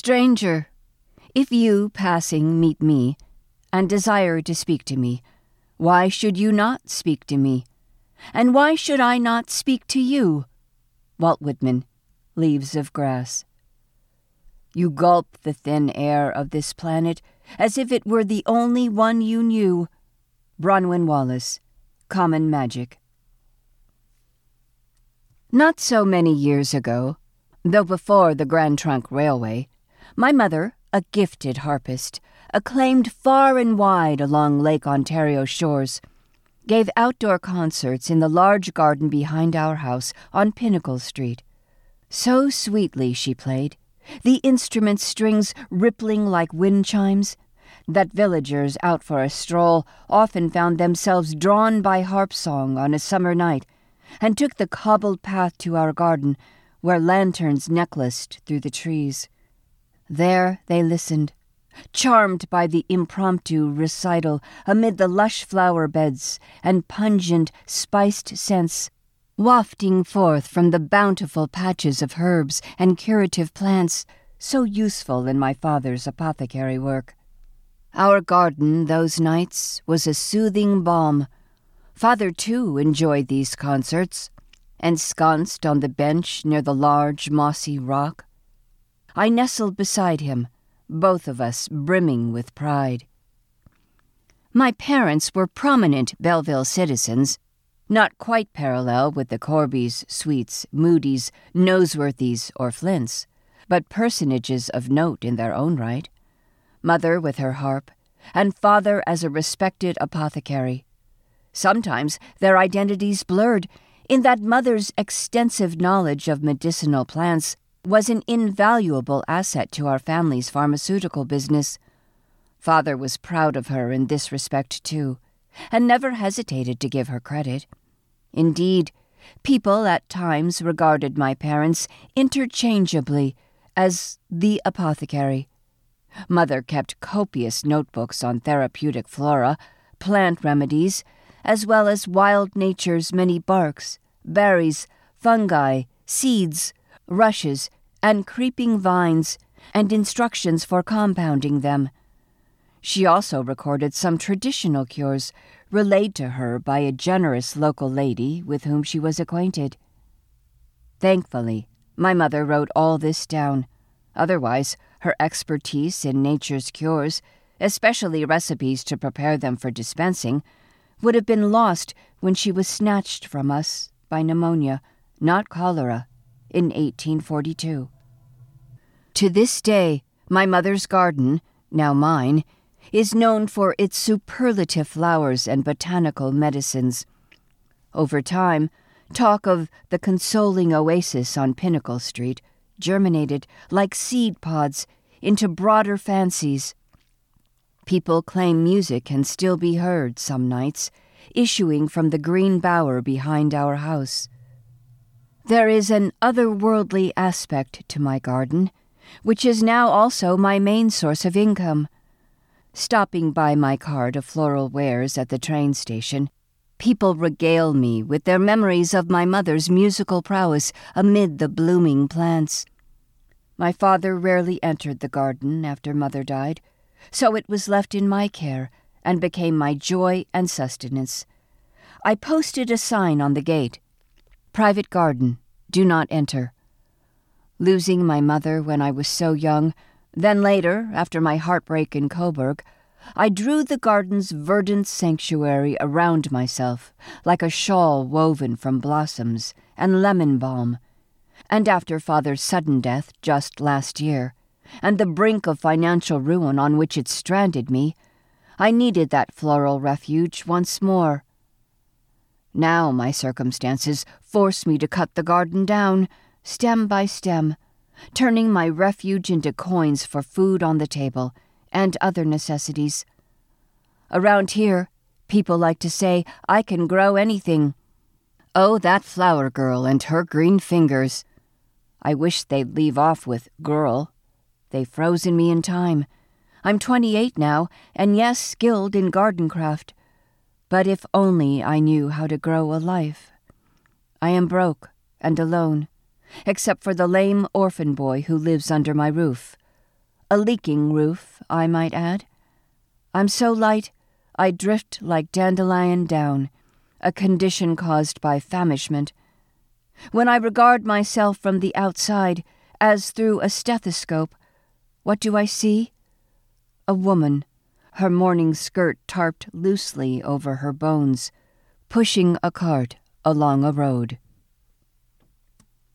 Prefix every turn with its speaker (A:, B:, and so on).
A: Stranger, if you, passing, meet me, and desire to speak to me, why should you not speak to me? And why should I not speak to you? Walt Whitman, Leaves of Grass. You gulp the thin air of this planet as if it were the only one you knew. Bronwyn Wallace, Common Magic. Not so many years ago, though before the Grand Trunk Railway, my mother, a gifted harpist, acclaimed far and wide along Lake Ontario shores, gave outdoor concerts in the large garden behind our house on Pinnacle Street. So sweetly she played, the instrument strings rippling like wind chimes, that villagers out for a stroll often found themselves drawn by harp song on a summer night, and took the cobbled path to our garden, where lanterns necklaced through the trees. There they listened, charmed by the impromptu recital amid the lush flower beds and pungent, spiced scents wafting forth from the bountiful patches of herbs and curative plants so useful in my father's apothecary work. Our garden those nights was a soothing balm. Father, too, enjoyed these concerts, ensconced on the bench near the large mossy rock. I nestled beside him, both of us brimming with pride. My parents were prominent Belleville citizens, not quite parallel with the Corbys, Sweets, Moodys, Noseworthys, or Flints, but personages of note in their own right. Mother with her harp, and father as a respected apothecary. Sometimes their identities blurred, in that mother's extensive knowledge of medicinal plants was an invaluable asset to our family's pharmaceutical business. Father was proud of her in this respect, too, and never hesitated to give her credit. Indeed, people at times regarded my parents interchangeably as the apothecary. Mother kept copious notebooks on therapeutic flora, plant remedies, as well as wild nature's many barks, berries, fungi, seeds, rushes, and creeping vines, and instructions for compounding them. She also recorded some traditional cures relayed to her by a generous local lady with whom she was acquainted. Thankfully, my mother wrote all this down. Otherwise, her expertise in nature's cures, especially recipes to prepare them for dispensing, would have been lost when she was snatched from us by pneumonia, not cholera, in 1842. To this day, my mother's garden, now mine, is known for its superlative flowers and botanical medicines. Over time, talk of the consoling oasis on Pinnacle Street germinated like seed pods into broader fancies. People claim music can still be heard some nights, issuing from the green bower behind our house. There is an otherworldly aspect to my garden, which is now also my main source of income. Stopping by my cart of floral wares at the train station, people regale me with their memories of my mother's musical prowess amid the blooming plants. My father rarely entered the garden after Mother died, so it was left in my care and became my joy and sustenance. I posted a sign on the gate, "Private garden, do not enter." Losing my mother when I was so young, then later, after my heartbreak in Coburg, I drew the garden's verdant sanctuary around myself like a shawl woven from blossoms and lemon balm. And after Father's sudden death just last year, and the brink of financial ruin on which it stranded me, I needed that floral refuge once more. Now my circumstances force me to cut the garden down, stem by stem, turning my refuge into coins for food on the table and other necessities. Around here, people like to say I can grow anything. Oh, that flower girl and her green fingers. I wish they'd leave off with girl. They've frozen me in time. I'm 28 now, and yes, skilled in garden craft. But if only I knew how to grow a life. I am broke and alone, except for the lame orphan boy who lives under my roof, A leaking roof, I might add. I'm so light, I drift like dandelion down, a condition caused by famishment. When I regard myself from the outside, as through a stethoscope, what do I see? A woman, her morning skirt tarped loosely over her bones, pushing a cart along a road.